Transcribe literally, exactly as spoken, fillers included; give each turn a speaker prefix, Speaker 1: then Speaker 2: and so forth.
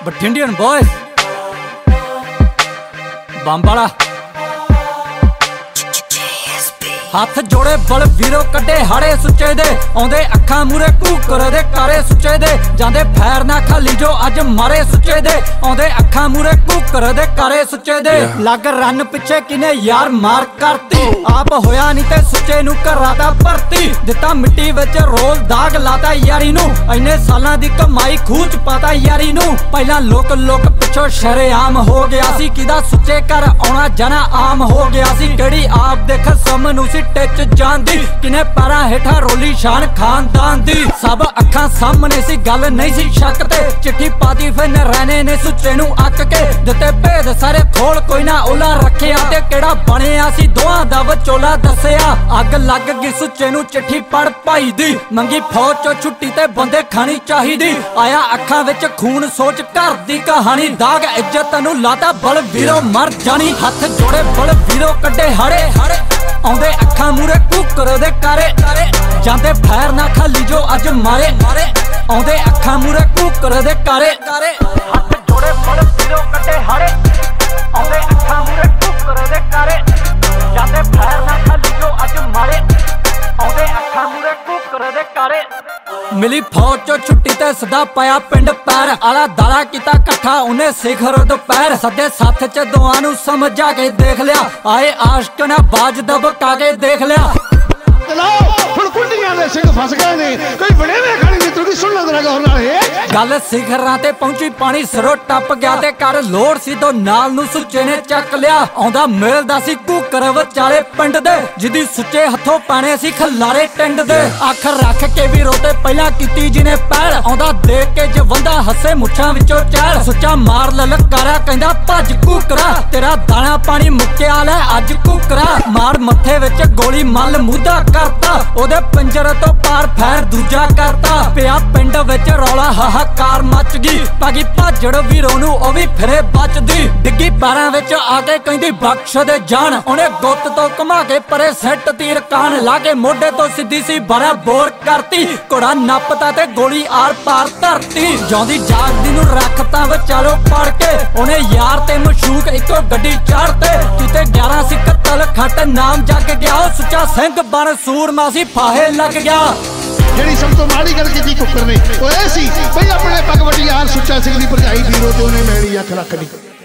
Speaker 1: Batindian boys, Bambala. हथ जोड़े बल वीरो कड्डे हाड़े सुचे दे आउंदे अखां मूरे कूकर दे कारे सुचे दे जांदे फैर ना खाली जो अज मारे सुचे दे आउंदे अखां मूरे कूकर दे कारे सुचे दे लग रन पिछे किने यार मार करती आप होया नहीं ते सुचे नू घरा दा भरती दिता मिट्टी विच रोल दाग लाता यारी नू इन्ने सालां दी कमाई खूच पाता यारी नू पहला लोक लोक पिछो शरेआम हो गया सी किदा सुचे घर आउणा जाना आम हो गया सी केड़ी आप देख समनू टिच जांदी किने पैरां हेठा रोली शान खानदान दी सब अखां सामने सी गल नहीं सी शक ते चिट्ठी पाती फिर रहने ने सुचे नू अक के दिते भेद सारे खोल कोई ना ओला रखिया ते केड़ा बनिया सी दोहां दा विचोला दसिया अग लग गई सुचे नू चिट्ठी पढ़ भाई दी मंगी फौज चो छुट्टी ते बंदे खानी चाहिदी आया अखां विच खून सोच घर दी कहानी दाग इज्जत नू लाता बल वीरो मर जानी हथ जोड़े बल वीरो कड्डे हाड़े हाड़े आउंदे अखां मूरे कूकर दे कारे जांदे फैर ना खाली जो अज मारे मारे आउंदे अखां मूरे कूकर दे कारे हथ जोड़े बल वीरो कड्डे हाड़े आउंदे अखां मूरे कूकर दे कारे जांदे फैर ना खाली जो अज मारे आउंदे अखां मूरे कूकर दे कारे मिली फौज चो छुट्टी ते सदा पाया पिंड पैर आला दाला किता कट्ठा उन्हें सिखर दोपहर सदे साथ च दोआं नू समझा के देख लिया आए आशिक ने बाज दबका के देख लिया गल सिखरां ते पहुंची पानी सिरों टप गया ते कर लोड़ सी दो नाल नू सुचे ने चक लिया आउंदा मिलदा सी कूकर विचाले पिंड दे जिदी सुचे हथों पाने सी खलारे टिंड दे अख रख के भी रोते पहला कीती जिने पैल आउंदा देख के जवंदा हसे मुछां विचों चैल सुचा मार ललकारा कहंदा भज कूकरा तेरा दाना पानी मुक्या ले अज कूकरा मार मत्थे विच गोली मल मुदा करता ओदे पिंजर तो पार फैर दूजा करता पिया पिंड विच रौला हाहाकार मच गई पगी भाजड़ वीरों नू ओ भी फिरे बचदी डिग्गी पैरां विच आके कहंदी बख्श दे जान ओने गुੱਤ तो घुमा के परे सैट तीर कान ला के मोढे तो सीधी सी बरा बोर करती घोड़ा नपता ते गोली आर पार धरती जांदी जागदी नू रखता विचालो पड़ के ओने यार ते मशूक इको गड्डी चढ़ते किते ग्यारह सी कत्ल खट नाम जग गया सुचा सिंह बन सूरमा सी फाहे लग गया
Speaker 2: ਜਿਹੜੀ ਸਭ ਤੋਂ ਮਾੜੀ ਗੱਲ ਕੀਤੀ ਕੁੱਕਰ ਨੇ ਉਹ ਇਹ ਸੀ ਬਈ ਆਪਣੇ ਪਗਵਟੀ ਯਾਰ ਸੁੱਚਾ ਸਿੰਘ ਦੀ ਭਰਜਾਈ ਵੀਰੋ ਤੇ ਉਹਨੇ ਮੈਣੀ ਅੱਖ ਰੱਖ ਲਈ।